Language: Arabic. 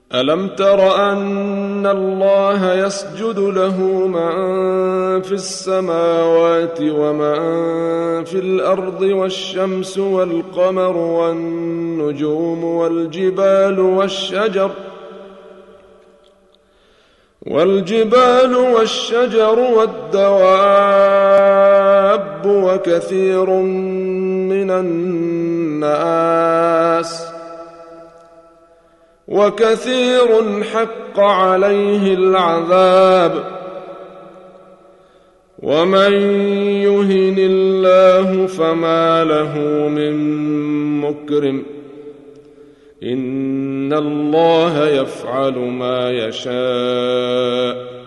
ألم تر أن الله يسجد له من في السماوات ومن في الأرض والشمس والقمر والنجوم والجبال والشجر والدواب وكثير من الناس وكثير حق عليه العذاب ومن يهن الله فما له من مكرم إن الله يفعل ما يشاء